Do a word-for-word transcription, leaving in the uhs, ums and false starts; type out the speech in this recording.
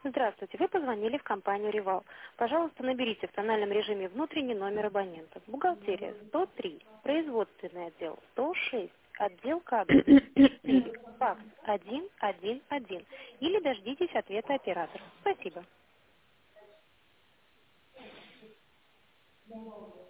Здравствуйте, вы позвонили в компанию «Ревал». Пожалуйста, наберите в тональном режиме внутренний номер абонента. Бухгалтерия сто три, производственный отдел сто шесть, отдел кадров четыре, факс один один один. Или дождитесь ответа оператора. Спасибо.